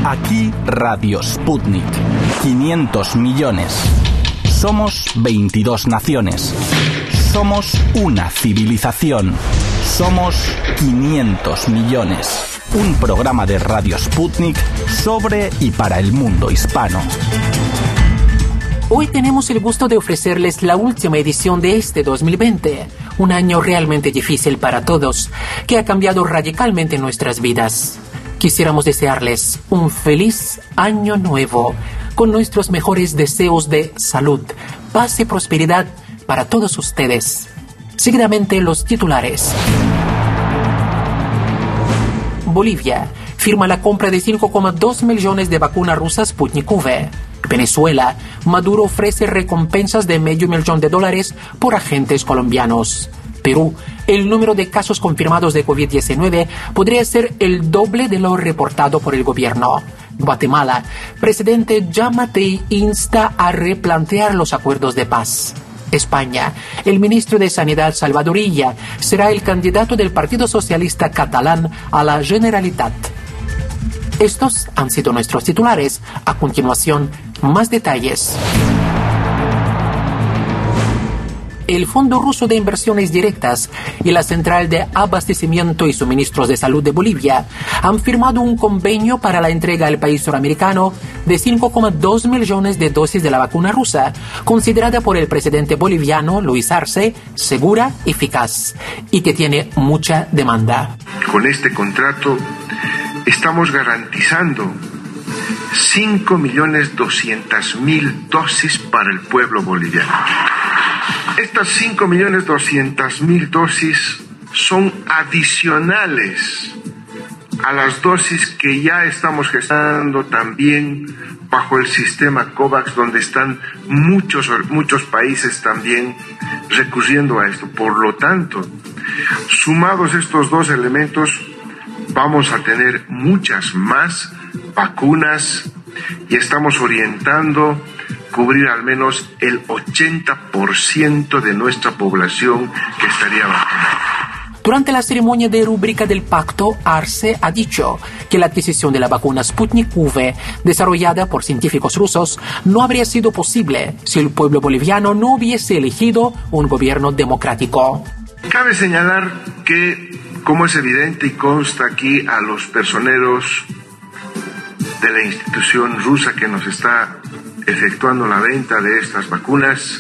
Aquí Radio Sputnik. 500 millones. Somos 22 naciones. Somos una civilización. Somos 500 millones. Un programa de Radio Sputnik sobre y para el mundo hispano. Hoy tenemos el gusto de ofrecerles la última edición de este 2020, un año realmente difícil para todos, que ha cambiado radicalmente nuestras vidas. Quisiéramos desearles un feliz año nuevo, con nuestros mejores deseos de salud, paz y prosperidad para todos ustedes. Seguidamente los titulares. Bolivia firma la compra de 5,2 millones de vacunas rusas Sputnik V. Venezuela, Maduro ofrece recompensas de $500,000 por agentes colombianos. Perú, el número de casos confirmados de COVID-19 podría ser el doble de lo reportado por el gobierno. Guatemala, presidente Yamatei insta a replantear los acuerdos de paz. España, el ministro de Sanidad Salvador Illa será el candidato del Partido Socialista Catalán a la Generalitat. Estos han sido nuestros titulares. A continuación, más detalles. El Fondo Ruso de Inversiones Directas y la Central de Abastecimiento y Suministros de Salud de Bolivia han firmado un convenio para la entrega al país suramericano de 5,2 millones de dosis de la vacuna rusa, considerada por el presidente boliviano Luis Arce segura y eficaz, y que tiene mucha demanda. Con este contrato estamos garantizando 5.200.000 dosis para el pueblo boliviano. Estas 5.200.000 dosis son adicionales a las dosis que ya estamos gestando también bajo el sistema COVAX, donde están muchos países también recurriendo a esto. Por lo tanto, sumados estos dos elementos, vamos a tener muchas más vacunas y estamos orientando cubrir al menos el 80% de nuestra población que estaría vacunada. Durante la ceremonia de rúbrica del pacto, Arce ha dicho que la adquisición de la vacuna Sputnik V, desarrollada por científicos rusos, no habría sido posible si el pueblo boliviano no hubiese elegido un gobierno democrático. Cabe señalar que, como es evidente y consta aquí a los personeros de la institución rusa que nos está efectuando la venta de estas vacunas,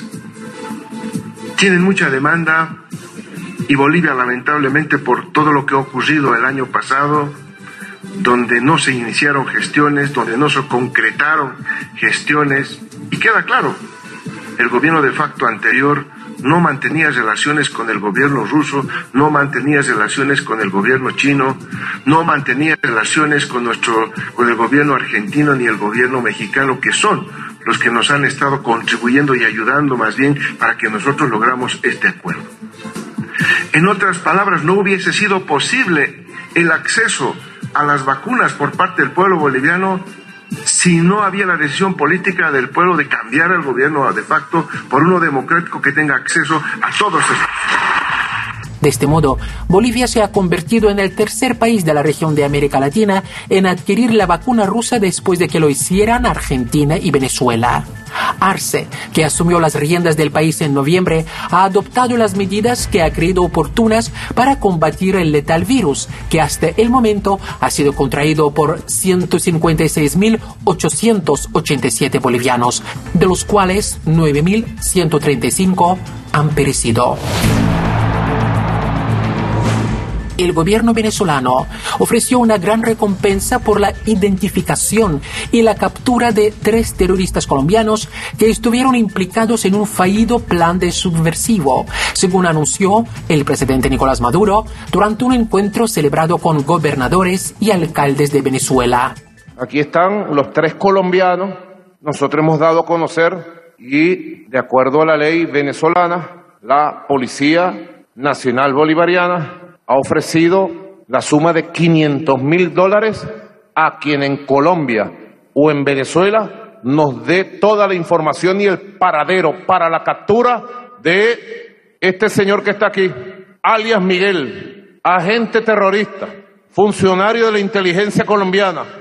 tienen mucha demanda, y Bolivia, lamentablemente, por todo lo que ha ocurrido el año pasado, donde no se iniciaron gestiones, donde no se concretaron gestiones, y queda claro, el gobierno de facto anterior no mantenía relaciones con el gobierno ruso, no mantenía relaciones con el gobierno chino, no mantenía relaciones con el gobierno argentino ni el gobierno mexicano, que son los que nos han estado contribuyendo y ayudando más bien para que nosotros logramos este acuerdo. En otras palabras, no hubiese sido posible el acceso a las vacunas por parte del pueblo boliviano si no había la decisión política del pueblo de cambiar el gobierno de facto por uno democrático que tenga acceso a todos estos. De este modo, Bolivia se ha convertido en el tercer país de la región de América Latina en adquirir la vacuna rusa después de que lo hicieran Argentina y Venezuela. Arce, que asumió las riendas del país en noviembre, ha adoptado las medidas que ha creído oportunas para combatir el letal virus, que hasta el momento ha sido contraído por 156.887 bolivianos, de los cuales 9.135 han perecido. El gobierno venezolano ofreció una gran recompensa por la identificación y la captura de 3 terroristas colombianos que estuvieron implicados en un fallido plan de subversivo, según anunció el presidente Nicolás Maduro durante un encuentro celebrado con gobernadores y alcaldes de Venezuela. Aquí están los 3 colombianos. Nosotros hemos dado a conocer, y de acuerdo a la ley venezolana, la Policía Nacional Bolivariana ha ofrecido la suma de $500,000 a quien en Colombia o en Venezuela nos dé toda la información y el paradero para la captura de este señor que está aquí, alias Miguel, agente terrorista, funcionario de la inteligencia colombiana,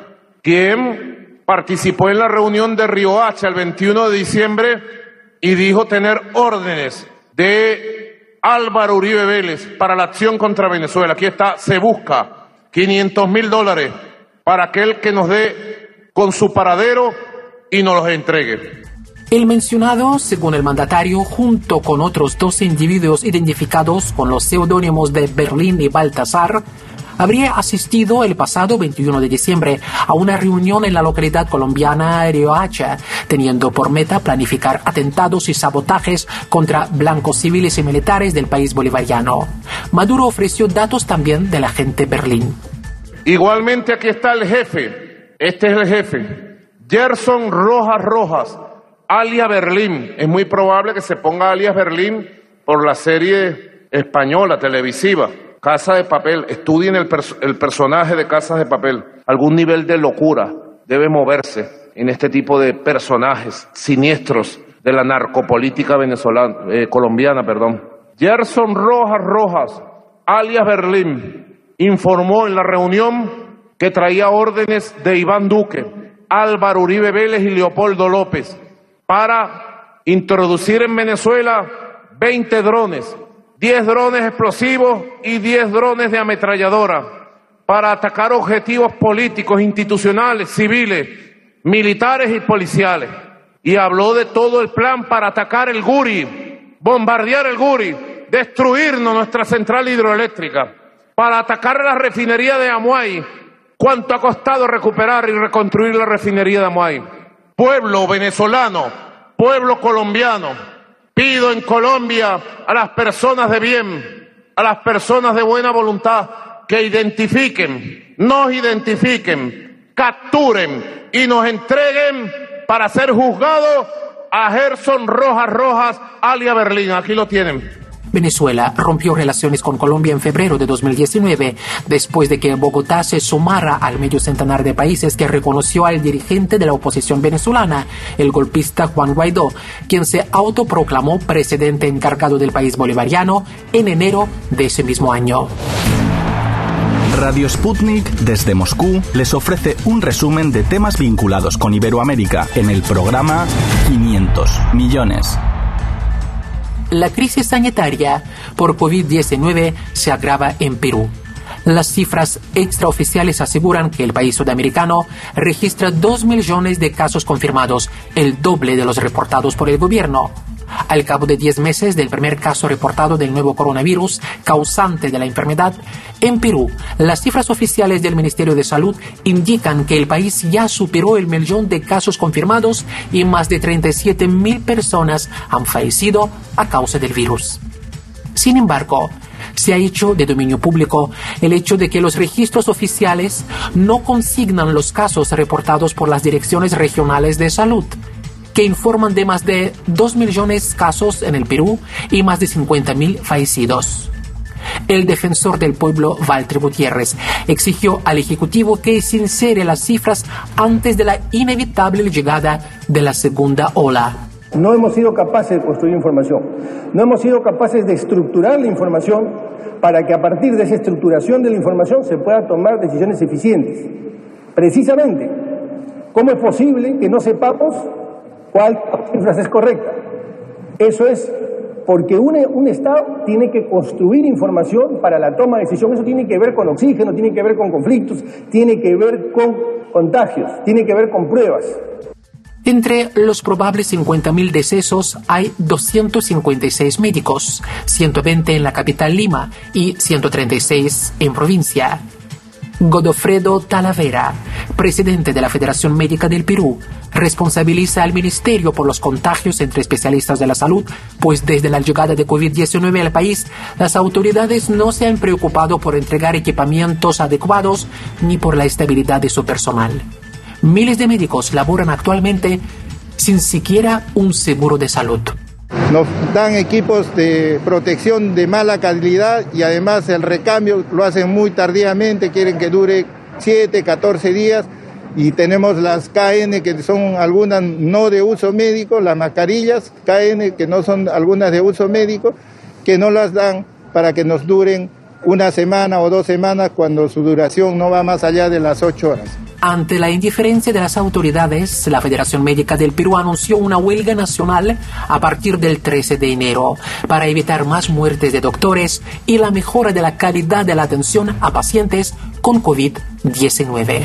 quien participó en la reunión de Riohacha el 21 de diciembre y dijo tener órdenes de Álvaro Uribe Vélez para la acción contra Venezuela. Aquí está, se busca $500.000 para aquel que nos dé con su paradero y nos los entregue. El mencionado, según el mandatario, junto con otros 12 individuos identificados con los seudónimos de Berlín y Baltasar, habría asistido el pasado 21 de diciembre a una reunión en la localidad colombiana Riohacha, teniendo por meta planificar atentados y sabotajes contra blancos civiles y militares del país bolivariano. Maduro ofreció datos también del agente Berlín. Igualmente aquí está el jefe, este es el jefe, Gerson Rojas, alias Berlín. Es muy probable que se ponga alias Berlín por la serie española, televisiva, Casa de Papel. Estudien el personaje de Casa de Papel. Algún nivel de locura debe moverse en este tipo de personajes siniestros de la narcopolítica colombiana. Gerson Rojas, alias Berlín, informó en la reunión que traía órdenes de Iván Duque, Álvaro Uribe Vélez y Leopoldo López para introducir en Venezuela 20 drones, 10 drones explosivos y 10 drones de ametralladora para atacar objetivos políticos, institucionales, civiles, militares y policiales. Y habló de todo el plan para atacar el Guri, bombardear el Guri, destruirnos nuestra central hidroeléctrica, para atacar la refinería de Amuay. ¿Cuánto ha costado recuperar y reconstruir la refinería de Amuay? Pueblo venezolano, pueblo colombiano, pido en Colombia a las personas de bien, a las personas de buena voluntad, que nos identifiquen, capturen y nos entreguen para ser juzgados a Gerson Rojas, alias Berlín. Aquí lo tienen. Venezuela rompió relaciones con Colombia en febrero de 2019, después de que Bogotá se sumara al medio centenar de países que reconoció al dirigente de la oposición venezolana, el golpista Juan Guaidó, quien se autoproclamó presidente encargado del país bolivariano en enero de ese mismo año. Radio Sputnik desde Moscú les ofrece un resumen de temas vinculados con Iberoamérica en el programa 500 millones. La crisis sanitaria por COVID-19 se agrava en Perú. Las cifras extraoficiales aseguran que el país sudamericano registra 2 millones de casos confirmados, el doble de los reportados por el gobierno. Al cabo de 10 meses del primer caso reportado del nuevo coronavirus causante de la enfermedad, en Perú, las cifras oficiales del Ministerio de Salud indican que el país ya superó el 1 millón de casos confirmados y más de 37.000 personas han fallecido a causa del virus. Sin embargo, se ha hecho de dominio público el hecho de que los registros oficiales no consignan los casos reportados por las direcciones regionales de salud, que informan de más de 2 millones de casos en el Perú y más de 50.000 fallecidos. El defensor del pueblo, Walter Gutiérrez, exigió al Ejecutivo que sincere las cifras antes de la inevitable llegada de la segunda ola. No hemos sido capaces de construir información, no hemos sido capaces de estructurar la información para que a partir de esa estructuración de la información se puedan tomar decisiones eficientes. Precisamente, ¿cómo es posible que no sepamos cuál cifra es correcta? Eso es porque un Estado tiene que construir información para la toma de decisión. Eso tiene que ver con oxígeno, tiene que ver con conflictos, tiene que ver con contagios, tiene que ver con pruebas. Entre los probables 50.000 decesos hay 256 médicos, 120 en la capital Lima y 136 en provincia. Godofredo Talavera, presidente de la Federación Médica del Perú, responsabiliza al ministerio por los contagios entre especialistas de la salud, pues desde la llegada de COVID-19 al país, las autoridades no se han preocupado por entregar equipamientos adecuados ni por la estabilidad de su personal. Miles de médicos laboran actualmente sin siquiera un seguro de salud. Nos dan equipos de protección de mala calidad y además el recambio lo hacen muy tardíamente, quieren que dure 7, 14 días y tenemos las KN que son algunas no de uso médico, las mascarillas KN que no son algunas de uso médico, que no las dan para que nos duren una semana o 2 semanas cuando su duración no va más allá de las 8 horas. Ante la indiferencia de las autoridades, la Federación Médica del Perú anunció una huelga nacional a partir del 13 de enero para evitar más muertes de doctores y la mejora de la calidad de la atención a pacientes con COVID-19.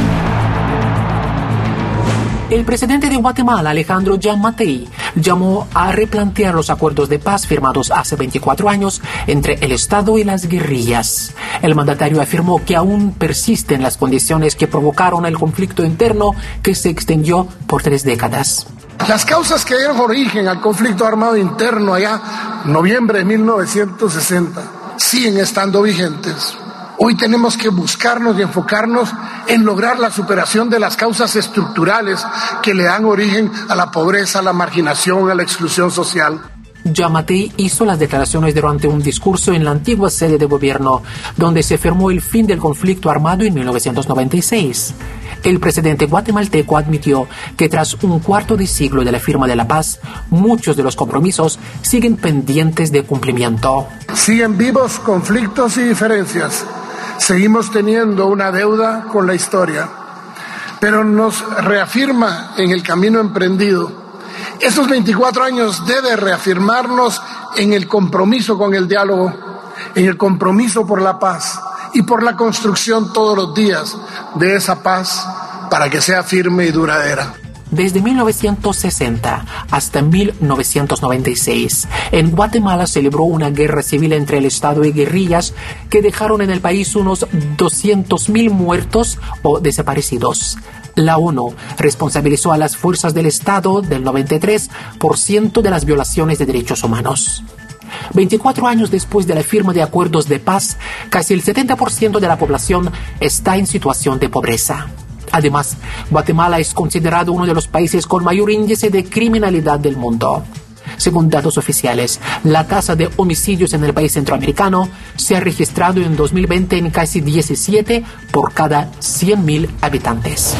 El presidente de Guatemala, Alejandro Giammattei, llamó a replantear los acuerdos de paz firmados hace 24 años entre el Estado y las guerrillas. El mandatario afirmó que aún persisten las condiciones que provocaron el conflicto interno que se extendió por 3 décadas. Las causas que dieron origen al conflicto armado interno allá, noviembre de 1960, siguen estando vigentes. Hoy tenemos que buscarnos y enfocarnos en lograr la superación de las causas estructurales que le dan origen a la pobreza, a la marginación, a la exclusión social. Giammattei hizo las declaraciones durante un discurso en la antigua sede de gobierno, donde se firmó el fin del conflicto armado en 1996. El presidente guatemalteco admitió que tras un cuarto de siglo de la firma de la paz, muchos de los compromisos siguen pendientes de cumplimiento. Siguen vivos conflictos y diferencias. Seguimos teniendo una deuda con la historia, pero nos reafirma en el camino emprendido. Estos 24 años debe reafirmarnos en el compromiso con el diálogo, en el compromiso por la paz y por la construcción todos los días de esa paz para que sea firme y duradera. Desde 1960 hasta 1996, en Guatemala se libró una guerra civil entre el Estado y guerrillas que dejaron en el país unos 200.000 muertos o desaparecidos. La ONU responsabilizó a las fuerzas del Estado del 93% de las violaciones de derechos humanos. 24 años después de la firma de acuerdos de paz, casi el 70% de la población está en situación de pobreza. Además, Guatemala es considerado uno de los países con mayor índice de criminalidad del mundo. Según datos oficiales, la tasa de homicidios en el país centroamericano se ha registrado en 2020 en casi 17 por cada 100.000 habitantes.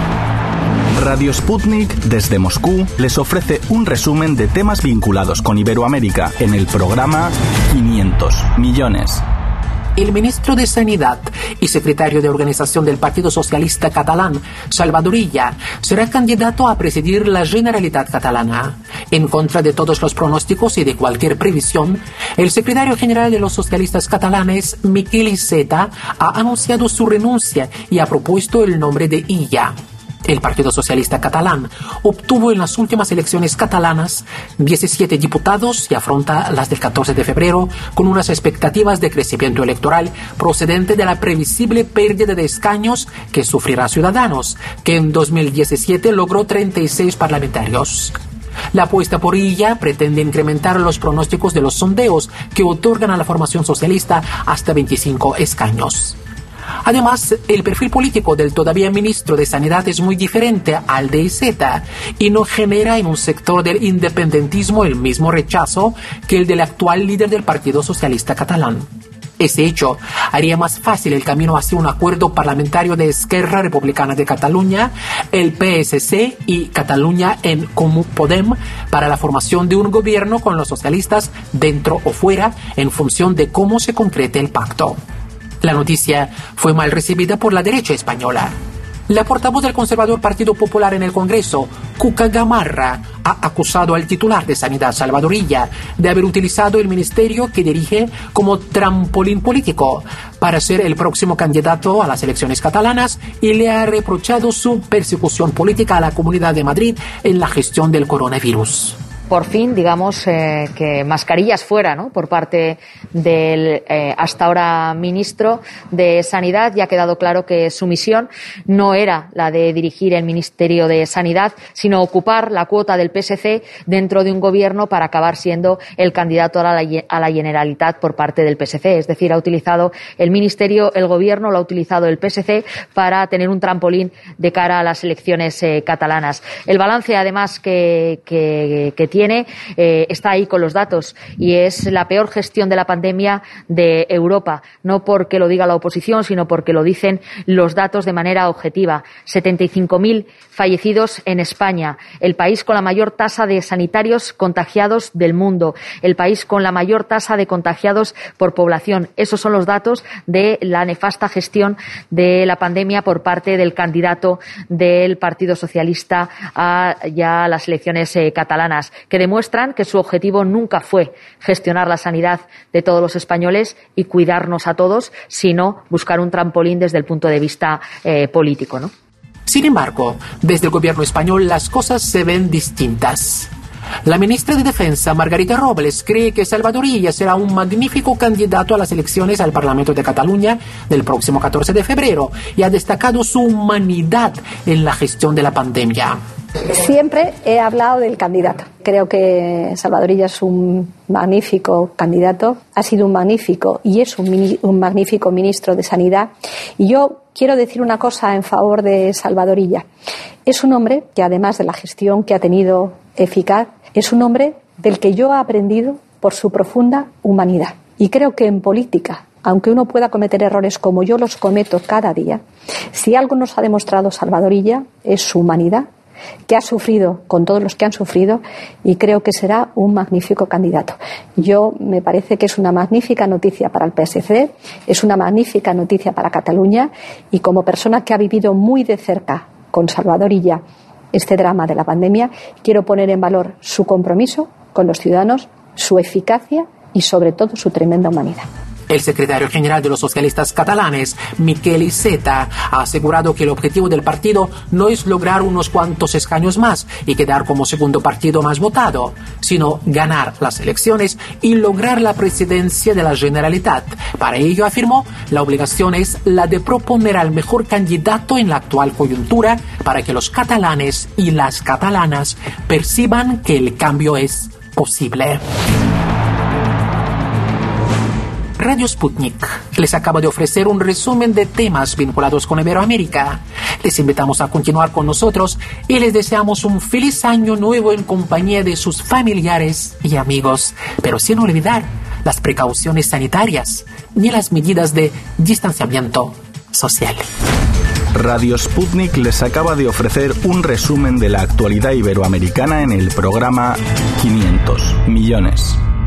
Radio Sputnik desde Moscú les ofrece un resumen de temas vinculados con Iberoamérica en el programa 500 millones. El ministro de Sanidad y secretario de organización del Partido Socialista Catalán, Salvador Illa, será candidato a presidir la Generalitat Catalana. En contra de todos los pronósticos y de cualquier previsión, el secretario general de los socialistas catalanes, Miquel Iceta, ha anunciado su renuncia y ha propuesto el nombre de Illa. El Partido Socialista Catalán obtuvo en las últimas elecciones catalanas 17 diputados y afronta las del 14 de febrero con unas expectativas de crecimiento electoral procedente de la previsible pérdida de escaños que sufrirá Ciudadanos, que en 2017 logró 36 parlamentarios. La apuesta por Illa pretende incrementar los pronósticos de los sondeos que otorgan a la formación socialista hasta 25 escaños. Además, el perfil político del todavía ministro de Sanidad es muy diferente al de Iceta y no genera en un sector del independentismo el mismo rechazo que el del actual líder del Partido Socialista Catalán. Ese hecho haría más fácil el camino hacia un acuerdo parlamentario de Esquerra Republicana de Cataluña, el PSC y Cataluña en Comú Podem para la formación de un gobierno con los socialistas dentro o fuera en función de cómo se concrete el pacto. La noticia fue mal recibida por la derecha española. La portavoz del conservador Partido Popular en el Congreso, Cuca Gamarra, ha acusado al titular de Sanidad, Salvador Illa, de haber utilizado el ministerio que dirige como trampolín político para ser el próximo candidato a las elecciones catalanas y le ha reprochado su persecución política a la Comunidad de Madrid en la gestión del coronavirus. Por fin, digamos, que mascarillas fuera, ¿no?, por parte del hasta ahora ministro de Sanidad. Ya ha quedado claro que su misión no era la de dirigir el Ministerio de Sanidad, sino ocupar la cuota del PSC dentro de un gobierno para acabar siendo el candidato a la Generalitat por parte del PSC. Es decir, ha utilizado el ministerio, el gobierno lo ha utilizado el PSC para tener un trampolín de cara a las elecciones catalanas. El balance, además, que tiene tiene, está ahí con los datos, y es la peor gestión de la pandemia de Europa, no porque lo diga la oposición, sino porque lo dicen los datos de manera objetiva. 75.000 fallecidos en España, el país con la mayor tasa de sanitarios contagiados del mundo, el país con la mayor tasa de contagiados por población. Esos son los datos de la nefasta gestión de la pandemia por parte del candidato del Partido Socialista a las elecciones catalanas, que demuestran que su objetivo nunca fue gestionar la sanidad de todos los españoles y cuidarnos a todos, sino buscar un trampolín desde el punto de vista político, ¿no? Sin embargo, desde el gobierno español las cosas se ven distintas. La ministra de Defensa, Margarita Robles, cree que Salvador Illa será un magnífico candidato a las elecciones al Parlamento de Cataluña del próximo 14 de febrero y ha destacado su humanidad en la gestión de la pandemia. Siempre he hablado del candidato. Creo que Salvador Illa es un magnífico candidato, ha sido un magnífico y es un magnífico ministro de Sanidad. Y yo quiero decir una cosa en favor de Salvador Illa. Es un hombre que, además de la gestión que ha tenido eficaz, es un hombre del que yo he aprendido por su profunda humanidad. Y creo que en política, aunque uno pueda cometer errores como yo los cometo cada día, si algo nos ha demostrado Salvador Illa es su humanidad, que ha sufrido con todos los que han sufrido, y creo que será un magnífico candidato. Yo me parece que es una magnífica noticia para el PSC, es una magnífica noticia para Cataluña, y como persona que ha vivido muy de cerca con Salvador Illa este drama de la pandemia, quiero poner en valor su compromiso con los ciudadanos, su eficacia y sobre todo su tremenda humanidad. El secretario general de los socialistas catalanes, Miquel Iceta, ha asegurado que el objetivo del partido no es lograr unos cuantos escaños más y quedar como segundo partido más votado, sino ganar las elecciones y lograr la presidencia de la Generalitat. Para ello, afirmó, la obligación es la de proponer al mejor candidato en la actual coyuntura para que los catalanes y las catalanas perciban que el cambio es posible. Radio Sputnik les acaba de ofrecer un resumen de temas vinculados con Iberoamérica. Les invitamos a continuar con nosotros y les deseamos un feliz año nuevo en compañía de sus familiares y amigos, pero sin olvidar las precauciones sanitarias ni las medidas de distanciamiento social. Radio Sputnik les acaba de ofrecer un resumen de la actualidad iberoamericana en el programa 500 millones.